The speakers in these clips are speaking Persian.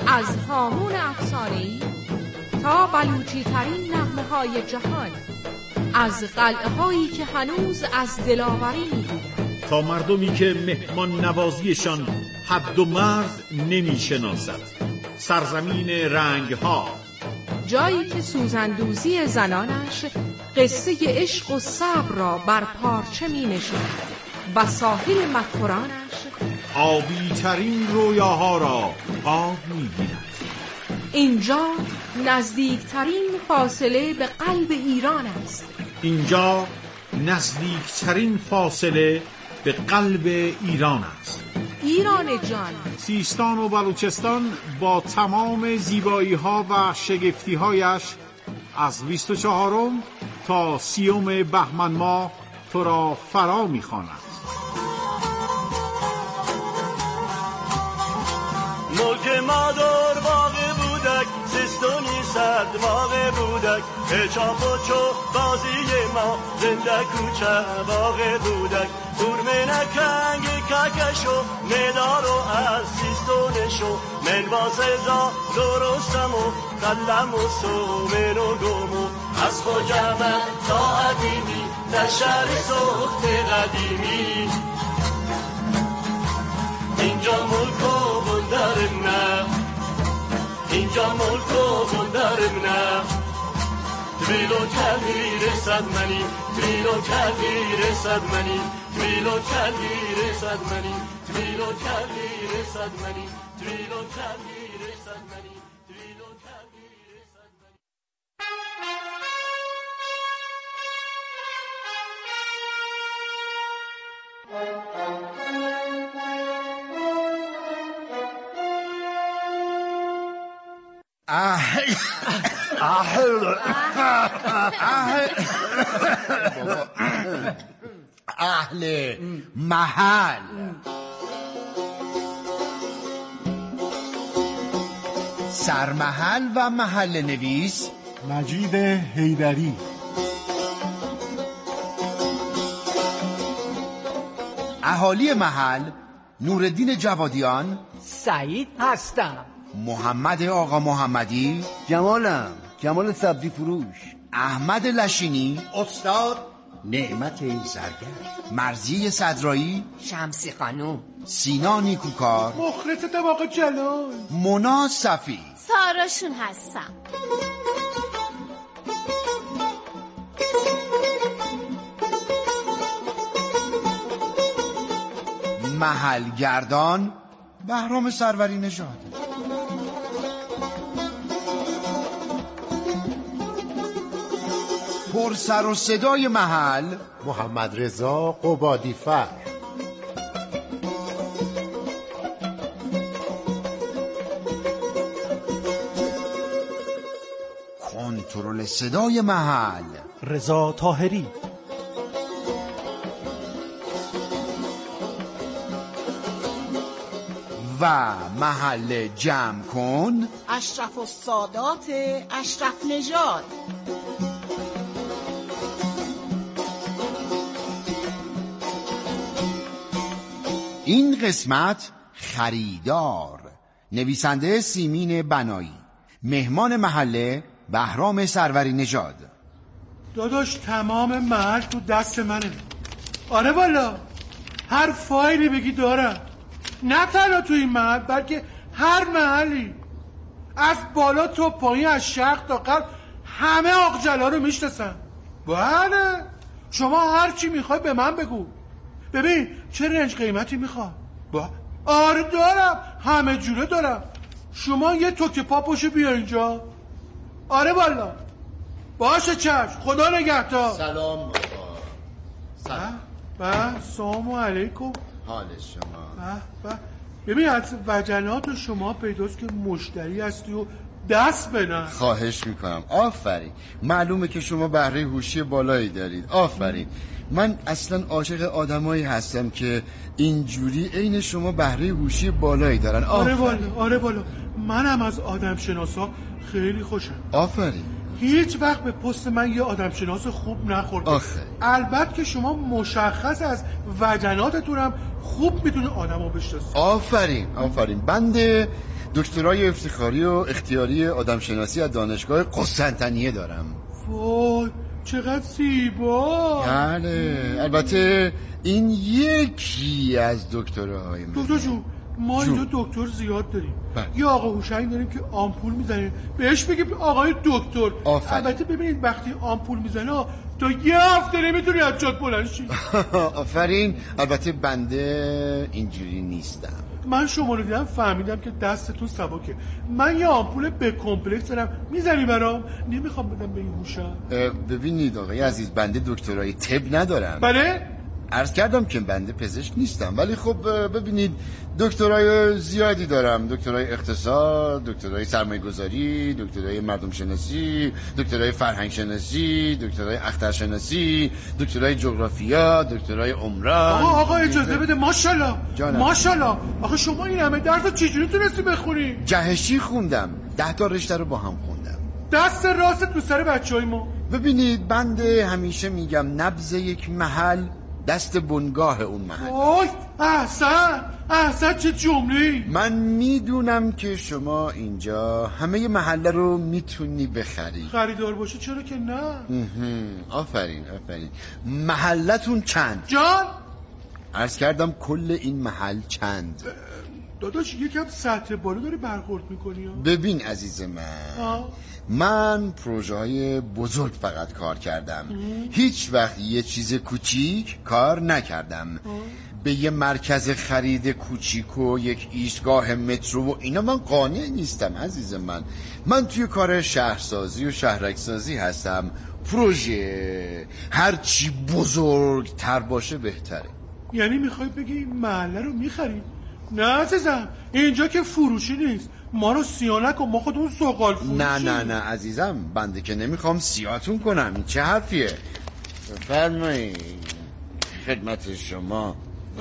از هامون افسانه‌ای تا بلوچی ترین نغمه‌های جهان، از قلعه‌هایی که هنوز از دلاوری می‌گویند تا مردمی که مهمان نوازیشان حد و مرز نمی‌شناسد، سرزمین رنگ‌ها، جایی که سوزندوزی زنانش قصه عشق و صبر را بر پارچه می‌نشاند و ساحل مکرانش آبی ترین رویاها را آب می‌گیرد. اینجا نزدیکترین فاصله به قلب ایران است. اینجا نزدیکترین فاصله به قلب ایران است. ایران جان، سیستان و بلوچستان با تمام زیبایی‌ها و شگفتی‌هایش از 24 تا 30 بهمن ماه تو را فرا می‌خواند. ملک مادر باغ بودک، سیستانی صد باغ بودک، چاپ و چو بازی ما زنده کوچه باغ بودک، دورمنکنگ ککشو ندارو از سیستانشو، من واسزا درستم و قلم و سومن و گمو، از خوجمن تا عدیمی نشر سخت قدیمی، اینجا ملک و بندرم نه، اینجا ملک و بندرم نه، تویلو کلی رسد منی، تویلو کلی رسد منی، تویلو کلی رسد منی، تویلو کلی رسد منی، تویلو کلی رسد منی، تویلو کلی رسد منی. اهل محل، سرمحل و محل نویس مجید حیدری، اهالی محل نوردین جوادیان، سعید هستم، محمد آقا محمدی، جمالم، جمال سبزی فروش، احمد لشینی، استاد نعمت زرگر، مرضی صدرایی، شمسی خانوم، سینا نیکوکار، مخلصتم آقا جلال، مونا صفی، ساراشون هستم. محل گردان بهرام سروری نژاد، پر سر و صدای محل محمد رضا قبادی فر، کنترل صدای محل رضا طاهری، و محل جمع کن اشرف السادات اشرف نژاد. این قسمت خریدار، نویسنده سیمین بنایی، مهمان محله بهرام سروری نژاد. داداش تمام محل تو دست منه. آره والا، هر فایلی بگی دارم، نه تنها تو این محل بلکه هر محلی، از بالا تا پایین، از شرق تا غرب، همه آق جلا رو میشناسن. بله، شما هر چی میخوای به من بگو. ببین چه رنج قیمتی میخواد. آره دارم، همه جوره دارم. شما یه توکه پا پاشو بیا اینجا. آره والا، باشه چشم، خدا نگهدار. سلام بابا. سلام. سلام علیکم. حال شما؟ ببین از وجنات شما پیداست که مشتری هستی و دست بدن. خواهش میکنم. آفرین، معلومه که شما بهره هوشی بالایی دارید. آفرین. من اصلا عاشق آدمایی هستم که اینجوری عین شما بهره هوشی بالایی دارن. آره والا منم از آدم شناسا خیلی خوشم. آفرین. هیچ وقت به پست من یه آدم شناس خوب نخورده. البته که شما مشخص از وجناتتونم خوب میتونه آدمو بشناسید. آفرین. بنده دکترای افتخاری و اختیاری آدمشناسی از دانشگاه قسطنطنیه دارم. وای چقدر زیبا. بله البته این یکی از دکتراهای من. دکتر جون ما اینجا دکتر زیاد داریم. یه آقا هوشنگ داریم که آمپول میزنه، بهش بگیم آقای دکتر. البته ببینید وقتی آمپول میزنه تا یه هفته نمیتونی از جات بلند شی. آفرین. البته بنده اینجوری نیستم. من شما رو دیدم فهمیدم که دستتون سبکه. من یه آمپول به کمپلکس دارم، میزنی برام؟ نمیخوام بدم به این هوشنگ. ببینید آقای عزیز بنده دکترای طب ندارم. بله؟ عرض کردم که بنده پزشک نیستم، ولی خب ببینید دکترای زیادی دارم. دکترای اقتصاد، دکترای سرمایه گذاری، دکترای مردم شناسی، دکترای فرهنگ شناسی، دکترای اختر شناسی، دکترای جغرافیا، دکترای عمران. آقا اجازه بده. ماشاءالله ماشاءالله. آخه شما این همه درس چجوری تونستی بخونی؟ جهشی خوندم. 10 تا رشته رو با هم خوندم. دست راست تو سر بچهای ما. ببینید بنده همیشه میگم نبض یک محل دست بنگاه اون محل. اوه احسن چه جمله‌ای. من میدونم که شما اینجا همه محله رو میتونی بخری. خریدار باشه چرا که نه. آفرین. محلتون چند؟ جان عرض کردم کل این محل چند؟ داداش یکم سطح بالا داری برخورد میکنی. ببین عزیز من پروژه های بزرگ فقط کار کردم. هیچ وقت یه چیز کوچیک کار نکردم. به یه مرکز خرید کوچیک و یک ایستگاه مترو و اینا من قانع نیستم عزیز من توی کار شهرسازی و شهرکسازی هستم. پروژه هرچی بزرگتر باشه بهتره. یعنی میخوای بگی این محله رو میخریم؟ نه عزیزم اینجا که فروشی نیست. ما رو سیاه نکن، ما خودمون سوقال فروشی. نه عزیزم بنده که نمیخوام سیاهتون کنم. این چه حرفیه؟ بفرمایید خدمت شما.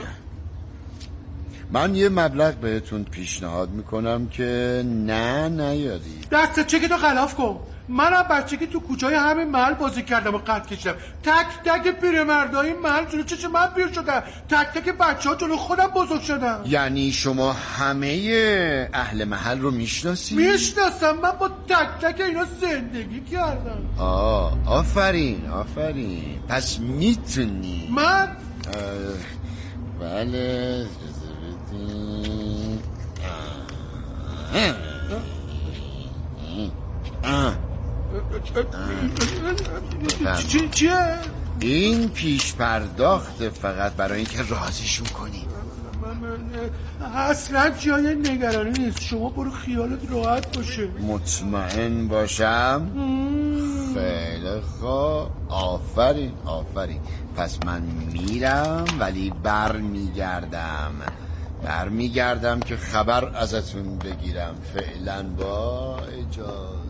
من یه مبلغ بهتون پیشنهاد میکنم که نیارید. دست چکتو خلاف کن. منم بچگی تو کوچه‌های همین محل بازی کردم و قد کشیدم. تک تک پیرمردای محل جلو چشم من پیر شدن، تک تک بچه‌ها جلو خودم بزرگ شدن. یعنی شما همه اهل محل رو میشناسی؟ میشناسم. من با تک تک اینا زندگی کردم. آفرین. پس میتونی. من بله چیه؟ این پیش پرداخت فقط برای اینکه راضیشون کنی. اصلا جای نگرانی نیست. شما برو خیالت راحت باشه. مطمئن باشم؟ خیلی خوب. آفرین. پس من میرم ولی برمیگردم که خبر ازتون بگیرم. فعلا با اجازه.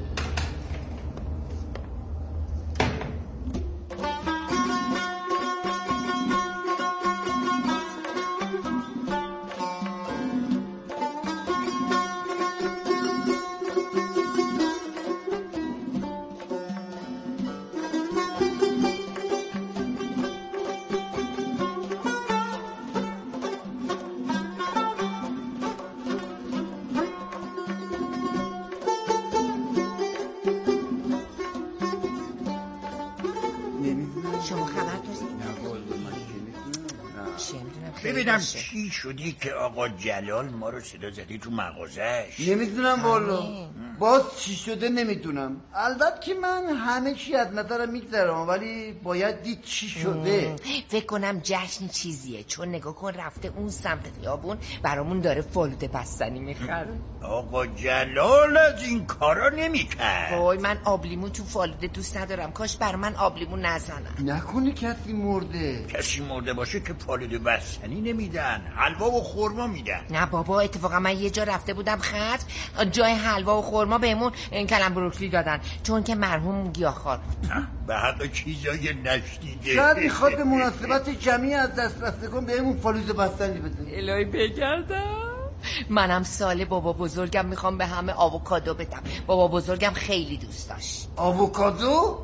ببینم چی شدی که آقا جلال ما رو صدا زدی تو مغازش؟ نمیدونم والا. باز چی شده نمیدونم. البته که من همه چی از نظرم میگذرم ولی باید دید چی شده. فکر کنم جشن چیزیه، چون نگاه کن رفته اون سمت خیابون برامون داره فالوده بستنی میخره. آقا جلال از این کارا نمیکرد. وای من آبلیمو تو فالوده دوست ندارم. کاش بر من آبلیمو نزنن. نکنه کسی مرده. کسی مرده باشه که فالوده بستنی نمیدن، حلوا و خورما میدن. نه بابا اتفاقا من یه جا رفته بودم خط، جای حلوا و خورما بهمون کلم بروکلی دادن چون که مرحوم گیاهخوار بود. به حق چیزای نشنیده. شاید میخواد به مناسبت جمعی از دست رفتگان بهمون فالوده بستنی بده. الهی بگردم. منم سال بابا بزرگم میخوام به همه آووکادو بدم. بابا بزرگم خیلی دوست داشت. آووکادو؟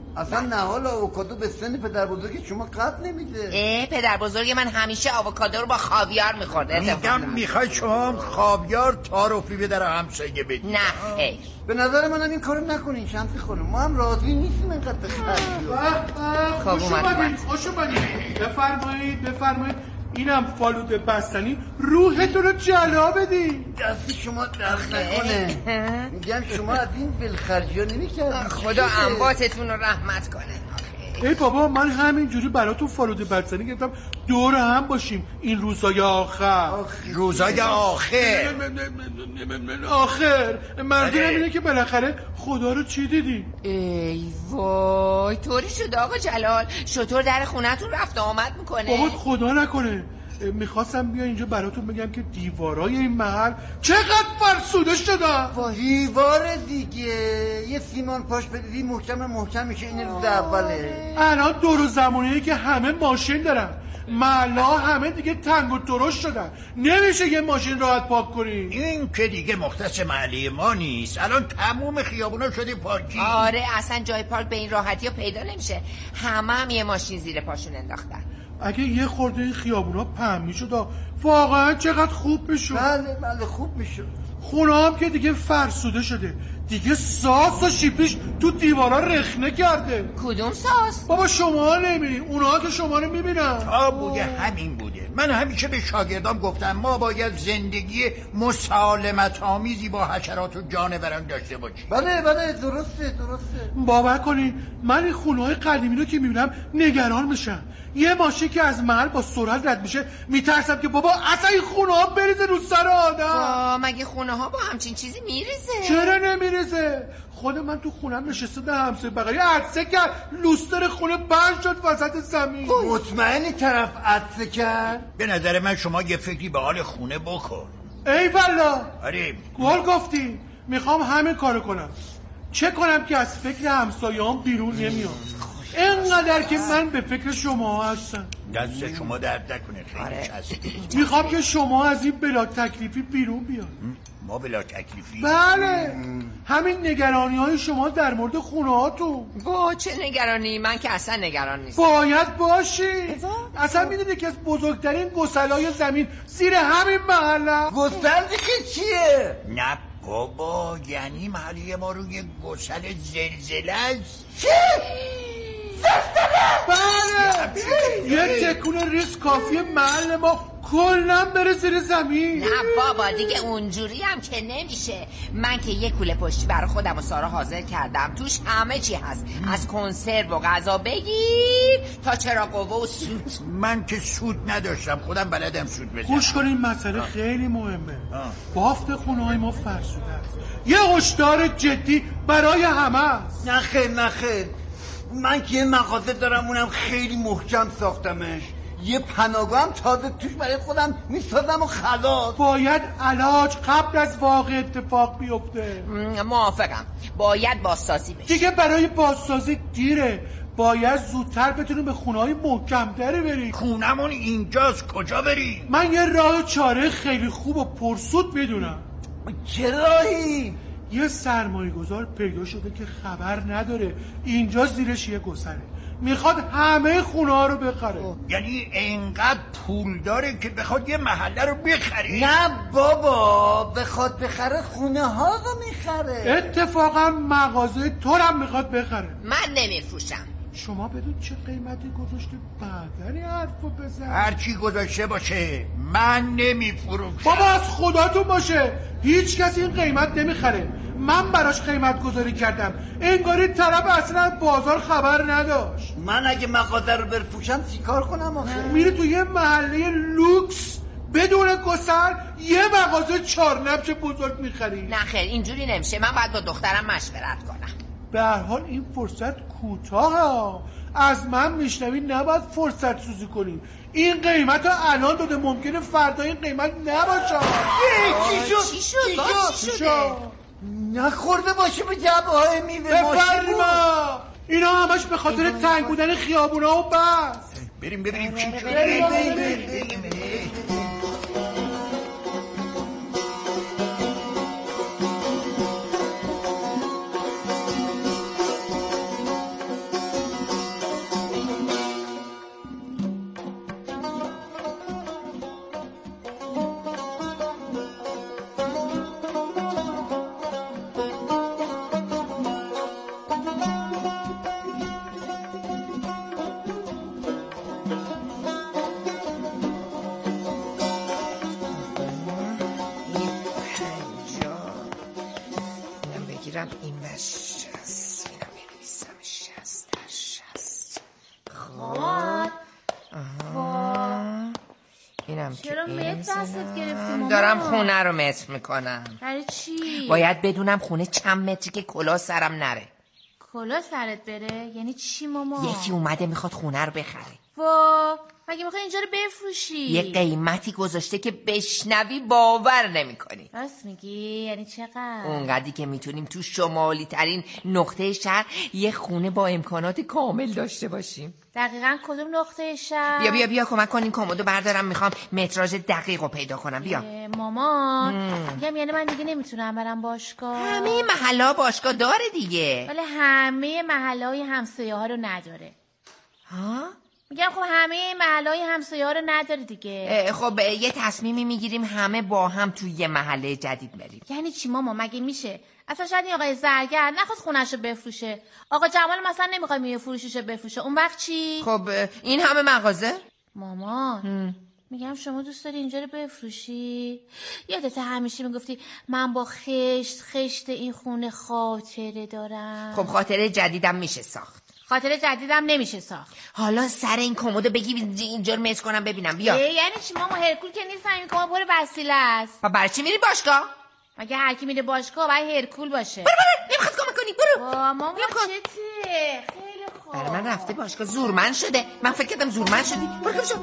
اصلا نهال آووکادو به سن پدر بزرگ شما قد نمیده. پدر بزرگ من همیشه آووکادو رو با خاویار میخورده. میگم میخوای شما خاویار تعارفی به در همسایه بدی؟ نه خیر. به نظر منم این کارو نکنین شمس خانم، ما هم راضی نیستیم اینقدر بخریم. خوش اومدید. بفرمایید. اینم فالوده بستنی روحتون رو جلا بدین. دست شما درد نکنه. میگم شما از این بلخرجی ها نمی‌کردید. خدا انباتتون رو رحمت کنه. ای بابا من همینجوری براتون فالوده بستنی گرفتم دور هم باشیم این روزای آخر. روزای آخر منظورم اینه که بالاخره خدا رو چی دیدی؟ ای وای طوری شد آقا جلال، شطور در خونتون رفت آمد میکنه؟ بابا خدا نکنه. میخواستم بیا اینجا براتون بگم که دیوارای این محل چقدر فرسوده شدن. دیوار دیگه یه سیمان پاش بدیدی محکم میشه. این روز اوله. الان دور و زمانیه که همه ماشین دارن، محله همه دیگه تنگ و درشت شدن، نمیشه یه ماشین راحت پاک کنی. این که دیگه مختص محله ما نیست، الان تموم خیابونا شده پارکی. آره اصلا جای پارک به این راحتی ها پیدا نمیشه، همه یه ماشین زیر پاشون انداختن. اگه یه خورده این خیابونا پهن میشد واقعا چقدر خوب میشد. بله خوب میشد. خونه هم که دیگه فرسوده شده، دیگه ساس و شیپیش تو دیوارا رخنه کرده. کدوم ساس؟ بابا شما نمیبینی، اونا که شما رو میبینن. بوده همین بوده. من همیشه به شاگردام گفتم ما باید زندگی مسالمت آمیزی با حشرات و جانوران داشته باشیم. بله درسته. باور کنین من این خونه‌های قدیمی رو که میبینم نگران میشم. یه ماشین که از محل با سرعت رد میشه میترسم که بابا اصلا این خونه‌ها بریزه رو سر آدم. مگه خونه‌ها با همچین چیزی میریزه؟ چرا نمیریزه؟ خود من تو خونم نشسته ده همسایه بغلی عطسه کرد، لوستر خونه پنج شد وسط زمین. مطمئنی طرف عطسه کرد؟ به نظر من شما یه فکری به حال خونه بکن. ای والا آره گل گفتی. میخوام همین کارو کنم. چه کنم که از فکر همسایه‌ام بیرون نمیام؟ اینقدر که من به فکر شما هستم. دست شما درد نکنه خیلی چسبید. میخوام که شما از این بلا تکلیفی بیرون بیاد. ما بلا تکلیفی؟ بله همین نگرانی های شما در مورد خونه هاتون. با چه نگرانی؟ من که اصلا نگران نیستم. باید باشی. اصلا میدونی که از بزرگترین گسلای زمین زیر همین محله. گسل که چیه؟ نه بابا یعنی محله ما روی گسل زلزله است. چی؟ بله یه تکون ریز کافیه محل ما کلن بره زیر زمین. نه بابا دیگه اونجوری هم که نمیشه. من که یه کوله پشتی برای خودم و سارا حاضر کردم، توش همه چی هست، از کنسرو و غذا بگیر تا چراغ قوه و سود. من که سود نداشتم، خودم بلدم سود بزنم. گوش کنین مسئله خیلی مهمه. بافت خونه های ما فرسوده است. یه هشدار جدی برای همه است. نخیر من که یه مغازه دارم اونم خیلی محکم ساختمش، یه پناهگاه هم تازه توش برای خودم میسازم و خلاص. باید علاج قبل از واقع اتفاق بیفته. موافقم، باید بازسازی بشه. دیگه برای بازسازی دیره، باید زودتر بتونیم به خونه‌های محکم‌تری بریم. خونمون اینجاست، کجا بریم؟ من یه راه چاره خیلی خوب و پرسود میدونم. چه راهی؟ یه سرمایه گذار پیدا شده که خبر نداره اینجا زیرش یه گسله، میخواد همه خونه ها رو بخره. یعنی اینقدر پول داره که بخواد یه محله رو بخره؟ نه بابا بخواد بخره خونه ها رو میخره. اتفاقا مغازه تو هم میخواد بخره. من نمیفروشم. شما بدون چه قیمتی گذاشته بعدنی حرفو بزن. هرچی گذاشته باشه من نمیفروشم. بابا از خداتون باشه، هیچ کسی این قیمت نمیخره. من براش قیمت گذاری کردم، انگاری طرف اصلا بازار خبر نداشت. من اگه مغازه رو بفروشم چیکار کنم آخه؟ میری تو یه محله لوکس بدون گسل یه مغازه 4 نبش بزرگ میخری. نه خیر اینجوری نمیشه، من باید با دخترم مشورت کنم. به هر حال این فرصت کوتاهه، از من میشنوی نباید فرصت سوزی کنیم. این قیمت ها الان داده، ممکنه فردا این قیمت نباشه. چی شد؟ نخورده باشه به جبه های میوه ماشین. اینا همش به خاطر تنگ بودن خیابونا و بس. بریم ببینیم چی شد. میرم این و 60 اینم بنویسم 60 وای اینم چرا متر دستت گرفتی ماما؟ دارم خونه رو متر میکنم. برای چی؟ باید بدونم خونه چند متری که کلاه سرم نره. کلاه سرت بره؟ یعنی چی ماما؟ یکی اومده میخواد خونه رو بخره. وا مگه میخوای اینجا رو بفروشی؟ یه قیمتی گذاشته که بشنوی باور نمیکنی. راست میگی؟ یعنی چقدر؟ اونقدری که میتونیم تو شمالی ترین نقطه شهر یه خونه با امکانات کامل داشته باشیم. دقیقاً کدوم نقطه شهر؟ بیا کمک کن این کمدو بردارم، میخوام متراژ دقیق رو پیدا کنم. بیا مامان میگم یعنی من دیگه نمیتونم برم باشگاه. همه محلا باشگاه داره دیگه. ولی همه محلهای همسایه ها رو نداره. ها؟ میگم خب همه محلهای همسایه ها رو نداره دیگه. خب یه تصمیمی میگیریم همه با هم توی یه محله جدید بریم. یعنی چی ماما؟ مگه میشه؟ اصلا شاید این آقای زرگر نخواست خونه‌شو بفروشه، آقا جمال مثلا نمیخواد میوه فروشیشو بفروشه، اون وقت چی؟ خب این همه مغازه؟ مامان میگم شما دوست داری اینجا رو بفروشی؟ یادت همیشه میگفتی من با خشت این خونه خاطره دارم. خب خاطره جدیدم میشه ساخت. خاطره جدیدم نمیشه ساخت. حالا سر این کمدو بگی اینجا رو مس کنم ببینم. بیا. یعنی چی ماما؟ هرکول که نیست، این کمد پر وسیله است. و برای چی میری باشگاه؟ مگه هر کی میره باشگاه باید هرکول باشه. برو نمیخواد کمک کنی. برو ماما چته؟ خیلی خوب. برای من رفته باشگاه زورمند شده. من فکر کردم زورمند شدی. برو شو.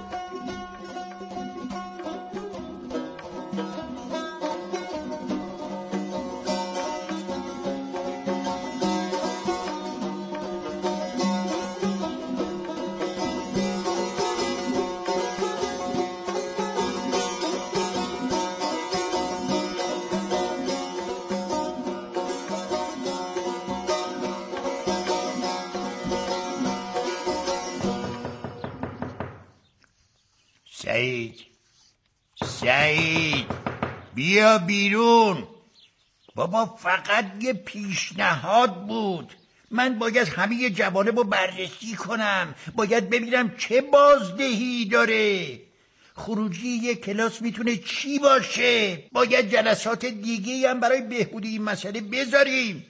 سعید بیا بیرون. بابا فقط یه پیشنهاد بود. من باید همه جوانب رو بررسی کنم، باید ببینم چه بازدهی داره. خروجی یک کلاس میتونه چی باشه؟ باید جلسات دیگه هم برای بهبودی این مسئله بذاریم.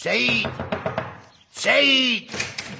سعید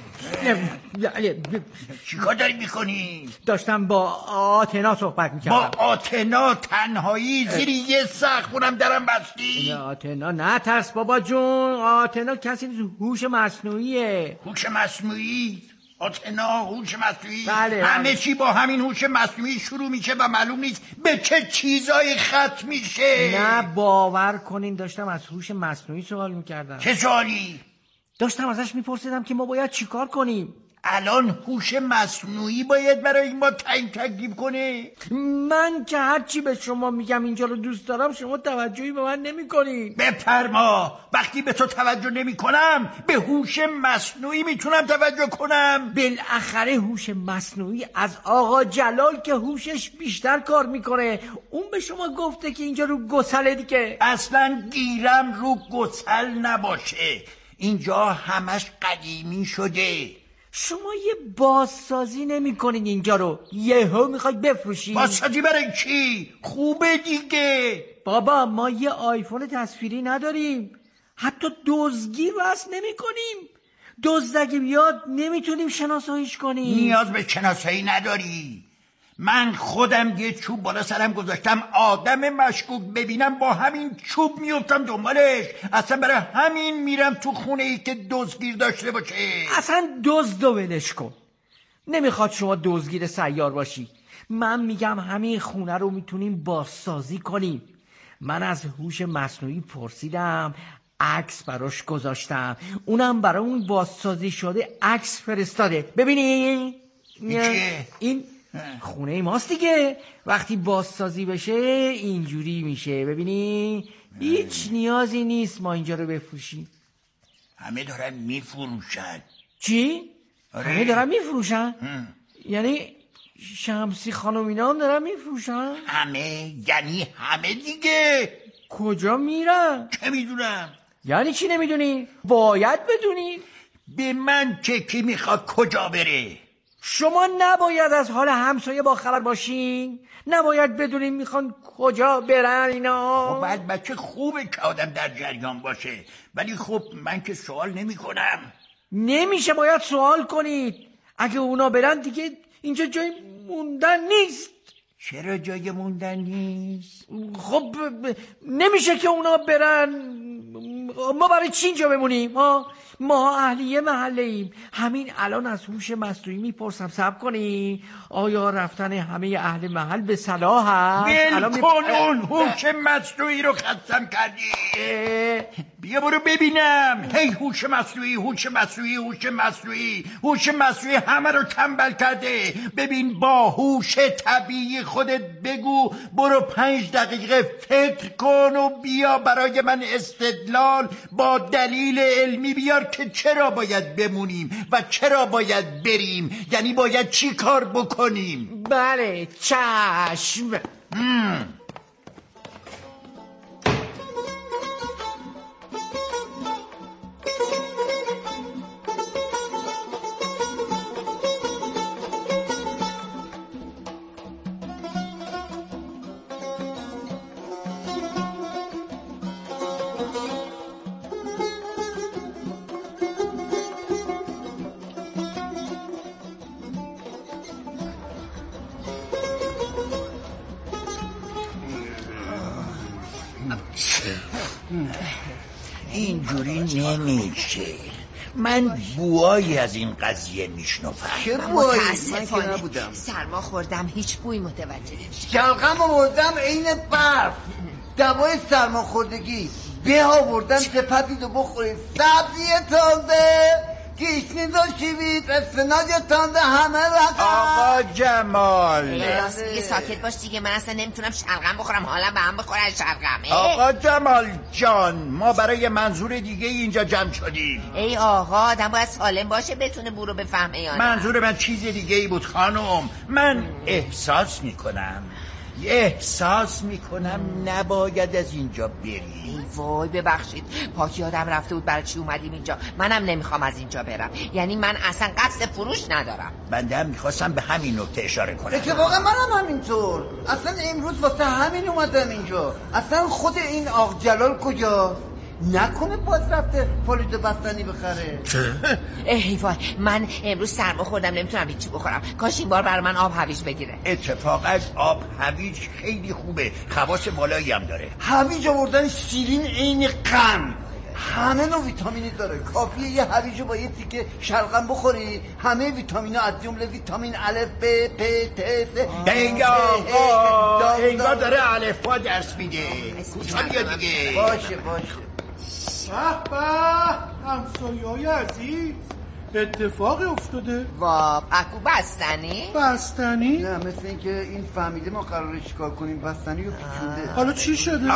چی کار داری میکنی؟ داشتم با آتنا صحبت میکردم. با آتنا تنهایی زیر یه سقف اونم درم بستی؟ آتنا نه ترس بابا جون، آتنا کسی هوش مصنوعیه. هوش مصنوعی؟ آتنا هوش مصنوعی؟ بله. همه چی با همین هوش مصنوعی شروع میشه و معلوم نیست به چه چیزایی ختم میشه. نه باور کنین داشتم از هوش مصنوعی سوال میکردم. چه سوالی؟ داشتم ازش میپرسیدم که ما باید چیکار کنیم. الان هوش مصنوعی باید برای ما تعیین تکلیف کنه؟ من که هرچی به شما میگم اینجا رو دوست دارم شما توجهی به من نمیکنین. بفرما. وقتی به تو توجه نمی کنم به هوش مصنوعی میتونم توجه کنم؟ بالاخره هوش مصنوعی از آقا جلال که هوشش بیشتر کار میکنه، اون به شما گفته که اینجا رو گسله دیگه. اصلا گیرم رو گسل نباشه، اینجا همش قدیمی شده. شما یه بازسازی نمی کنین اینجا رو، یهو میخواید بفروشین؟ بازسازی برای چی؟ خوبه دیگه. بابا ما یه آیفون تصویری نداریم، حتی دزدگیر وصل نمی کنیم. دزد اگه بیاد نمیتونیم شناساییش کنیم. نیاز به شناسایی نداری. من خودم یه چوب بالا سرم گذاشتم، آدم مشکوک ببینم با همین چوب میفتم دنبالش. اصلا برای همین میرم تو خونه ای که دزدگیر داشته باشه. اصلا دزدو ولش کن، نمیخواد شما دزدگیر سیار باشی. من میگم همین خونه رو میتونیم بازسازی کنیم. من از هوش مصنوعی پرسیدم، عکس براش گذاشتم، اونم برای اون بازسازی شده عکس فرستاده. ببینی این خونه ماست دیگه، وقتی بازسازی بشه اینجوری میشه. ببینی هیچ نیازی نیست ما اینجا رو بفروشیم. همه دارن میفروشن. چی؟ همه دارن میفروشن؟ یعنی شمسی خانم اینا هم دارن میفروشن؟ همه یعنی همه دیگه. کجا میرن؟ چه میدونم. یعنی چی نمیدونی؟ باید بدونی. به من چه کی میخواد کجا بره؟ شما نباید از حال همسایه با خبر باشین؟ نباید بدونین میخوان کجا برن اینا؟ خب بعد بچه خوبه که آدم در جریان باشه، ولی خب من که سوال نمی کنم. نمیشه، باید سوال کنید. اگه اونا برن دیگه اینجا جای موندن نیست. چرا جای موندن نیست؟ خب نمیشه که اونا برن، ما برای چی اینجا بمونیم؟ ما اهلیه محله ایم. همین الان از هوش مصنوعی میپرسم، صبر کنی آیا رفتن همه اهل محل به صلاح هست؟ ول کن اون هوش مصنوعی رو ختم کردی. بیا برو ببینم. هی هوش مصنوعی، هوش مصنوعی، هوش مصنوعی، هوش مصنوعی همه رو تنبل کرده. ببین با هوش طبیعی خودت بگو برو 5 دقیقه فکر کن و بیا برای من استدلال با دلیل علمی بیار که چرا باید بمونیم و چرا باید بریم، یعنی باید چی کار بکنیم. بله چشم. اینجوری نمیشه. من بوایی از این قضیه میشنوم. چه بوایی؟ متاسفانه سرما خوردم، هیچ بوی متوجه نمیشم. شلغم آوردم عین برف، دوای سرما خوردگی. به آوردم سپتید و بخورید. سبزی تازه، گیشنیز و شیوید، اسفناج تازه، همه رقم. آقا جمال یه ساکت باش دیگه، من اصلا نمیتونم شلغم بخورم، حالا به هم بخوره شلغم. آقا جمال جان، ما برای منظور دیگه اینجا جمع شدیم. ای آقا، آدم باید سالم باشه بتونه بو رو بفهمه یا نه. منظور من چیز دیگه ای بود خانم. من احساس میکنم نباید از اینجا بریم. وای ببخشید، پاکی آدم رفته بود برای چی اومدیم اینجا. منم نمیخوام از اینجا برم، یعنی من اصلا قصد فروش ندارم. بنده هم میخواستم به همین نکته اشاره کنم. اتفاقا منم همینطور. اصلا امروز واسه همین اومدم اینجا. اصلا خود این آق جلال کجا؟ نکنه باز رفته فالوده بستنی بخره. ای وای، من امروز سرما خوردم، نمیتونم هیچی بخورم. کاش این بار برای من آب هویج بگیره. اتفاقا آب هویج خیلی خوبه، خواص بالایی هم داره. هویج آوردن شیرین عین قند، همه نوع ویتامینی داره. کافیه یه هویج با یه تیکه شلغم بخوری، همه ویتامینا از جمله ویتامین الف ب پ ت س. انگار داره الفبا درس میده. کوتاه بیا دیگه. باشه به به، همسایه‌های عزیز، اتفاقی افتاده. وا، پکو بستنی؟ نه، مثل این که این فهمیده ما قراره چیکار کنیم، بستنی رو پیچونده. حالا چی شده؟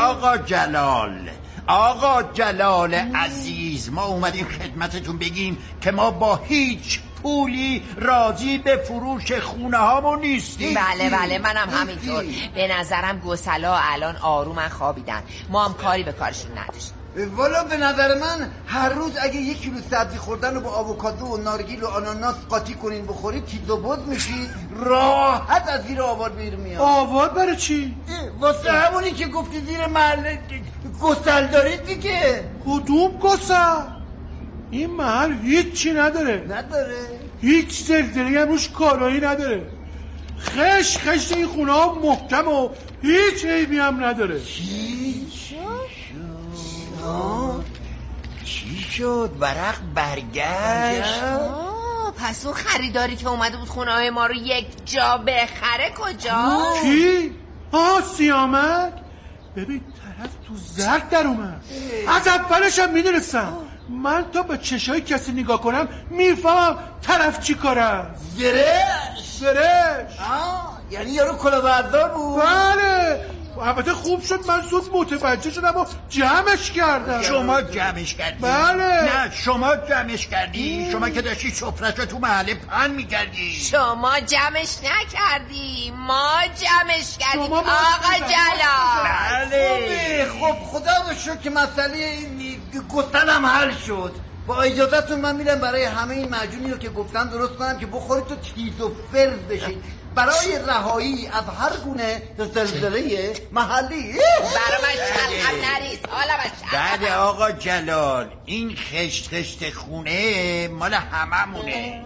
آقا جلال عزیز، ما اومدیم خدمتتون بگیم که ما با هیچ پولی راضی به فروش خونه هامون نیستیم. بله منم همینطور. به نظرم گسلا الان آرومن خوابیدن، ما هم کاری به کارشون نداشتیم. والا به نظر من هر روز اگه 1 کیلو سبزی خوردن رو با آووکادو و نارگیل و آناناس قاطی کنین بخورید تیز و بز میشید، راحت از زیر آوار بیرون میاد. آوار برای چی؟ واسه همونی که گفتی زیر محل گسل دارید دیگه. کدوم گسل؟ این محل هیچی نداره. هیچ زلزله‌ای هم روش کارایی نداره. خشت این خونه ها محکم و هیچ عیبی هم نداره. چی شد؟ ورق برگشت؟ پس اون خریداری که اومده بود خونه های ما رو یک جا بخره کجا؟ کی؟ سیامک؟ ببین طرف تو زرد در اومد. از اولش هم میدونستم. من تا به چشای کسی نگاه کنم میفهمم طرف چی کاره. زرش. یعنی یارو کلاهبردار بود؟ بله. البته خوب شد من زود متوجه شدم و جمعش کردم. شما جمعش کردی؟ بله. نه شما جمعش کردی؟ شما که داشتی سفره‌شو تو محله پهن می‌کردی. شما جمعش نکردی، ما جمعش کردیم آقا جلال. بله. خب خدا رو شکر که مسئله گسلم حل شد. با اجازهتون من میرم برای همه این معجونی رو که گفتم درست کنم که بخورید تو تیز و فرد بشید برای رهایی از هر گونه زلزله محلی. برای من شلقم نریز حالا من شلقم. بله آقا جلال، این خشت خشت خونه مال هممونه.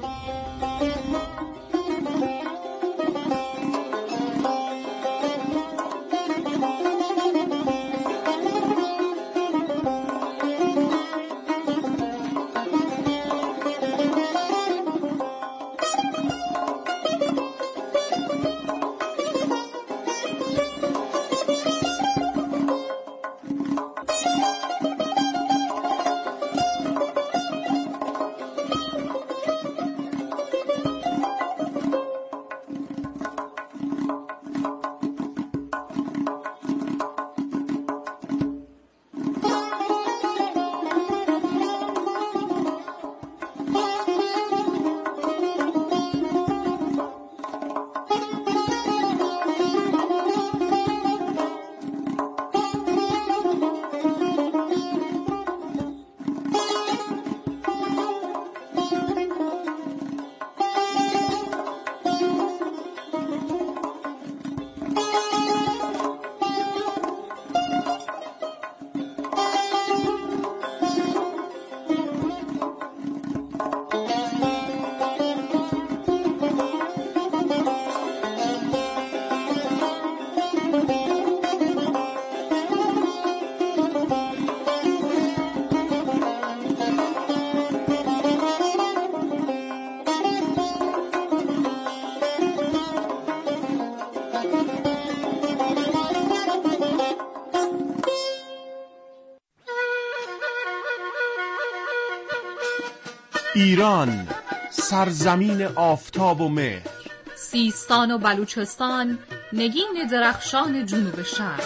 ایران، سرزمین آفتاب و مهر. سیستان و بلوچستان، نگین درخشان جنوب شرق.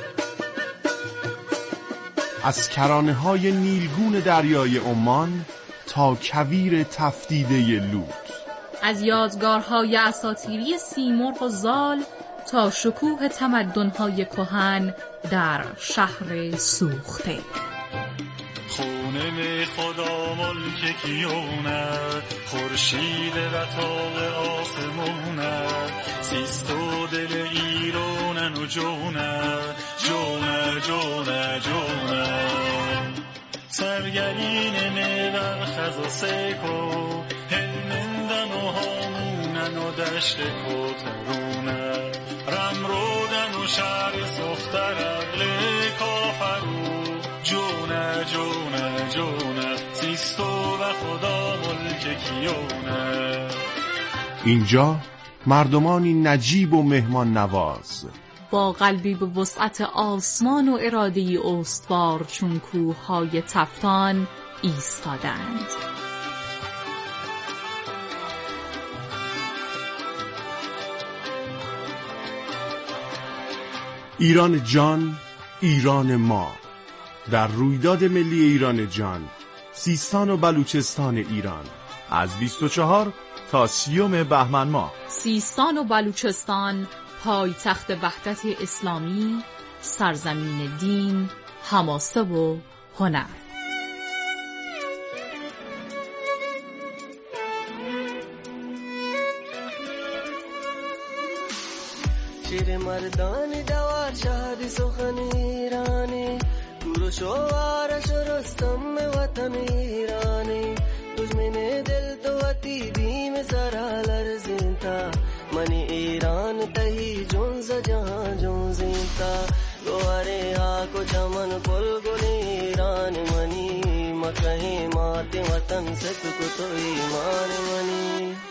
از کرانه‌های نیلگون دریای عمان تا کویر تفدیده لوط. از یادگارهای اساطیری سیمرغ و زال تا شکوه تمدن‌های کهن در شهر سوخته. خونه خدا ملک کیوند، خورشید رتاق آسموند، سیستو دل ایرانن و جونند، جونند سرگرین نور خز و سیکو، هلمندن و هامونن و دشت کوترونند، رمرودن و شهر سختر اقل کافرون، جونه سیستو و خدا ملک کیونه. اینجا مردمانی نجیب و مهمان نواز، با قلبی به وسعت آسمان و اراده‌ای استوار چون کوه‌های تفتان ایستادند. ایران جان، ایران ما. در رویداد ملی ایران جان، سیستان و بلوچستان ایران، از 24 تا 30 بهمن ماه. سیستان و بلوچستان، پایتخت وحدت اسلامی، سرزمین دین، حماسه و هنر. شیر مردان دوار شهد سخن ایرانی، کوروش و آرش و رستم وطن ایرانی، دشمن دل تو وطی بیم سرا لرزینتا، منی ایران تهی جونز جہاں جونزینتا، گوارے آکو چمن پل گل ایران منی، مکہیں مات وطن ست کو تو ایمان منی.